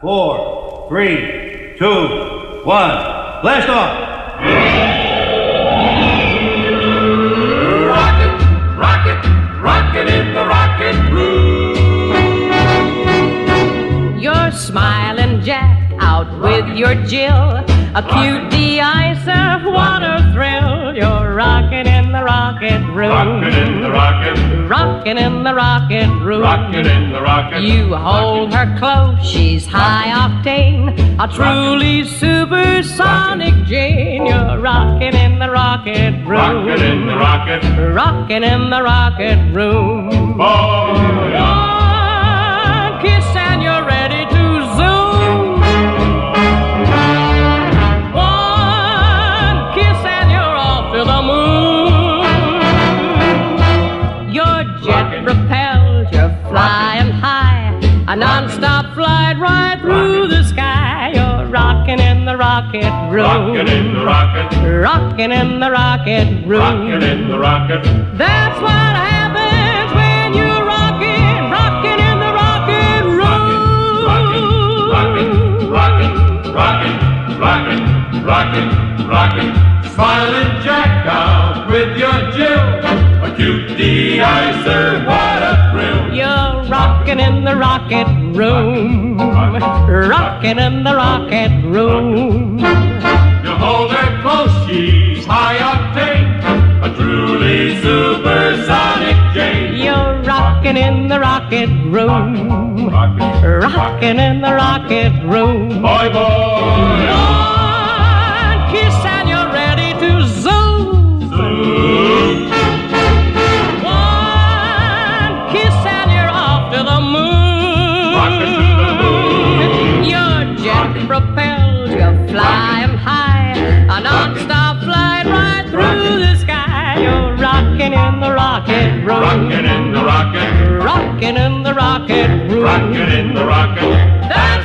4, 3, 2, 1. Blast off! Rocket, rocket, rocket in the rocket room. You're smiling, Jack, out with your Jill. A cute de-icer, what a thrill. You're rocking in the rocket room. Rocking in the rocket. Rocking in the rocket room. Rocking in the rocket. You hold her close, she's high octane. A truly supersonic Jane. You're rocking in the rocket room. Rocking in the rocket. Rocking in the rocket room. Boy, One kiss and you're ready to zoom. One kiss and you're off to the moon. You're jet propelled, you're flying high. A non-stop flight right through the sky. You're rocking in the rocket room. rocking in the rocket. Rocking in the rocket room. Rocking in the rocket. That's what happens when you're rocking, rocking in the rocket room. Rocking, rocking, rocking, rocking, rocking, rocking, rocking. Smiling Jack out with your Jill. A cute de-icer, what a thrill. You're rocking in the rocket room. Rocking in the rocket room. You hold her close, she's high octane. A truly supersonic Jane. You're rocking in the rocket room. Rocking in the rocket room. Boy, boy. One kiss and you're ready to zoom. Zoom. One kiss and you're off to the moon. Rocking to the moon. You're jet propelled, you're flying high. A non-stop flight right through the sky. You're rocking in the rocket room. Rocking in the rocket. Rocking in the rocket room. Rocking in the rocket. That's